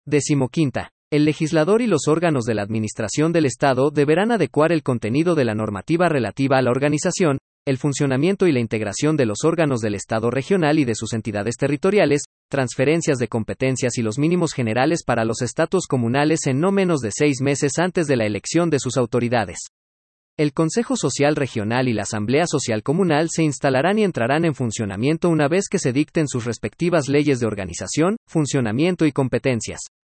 15. El legislador y los órganos de la administración del Estado deberán adecuar el contenido de la normativa relativa a la organización, el funcionamiento y la integración de los órganos del Estado regional y de sus entidades territoriales, transferencias de competencias y los mínimos generales para los estatutos comunales en no menos de 6 meses antes de la elección de sus autoridades. El Consejo Social Regional y la Asamblea Social Comunal se instalarán y entrarán en funcionamiento una vez que se dicten sus respectivas leyes de organización, funcionamiento y competencias.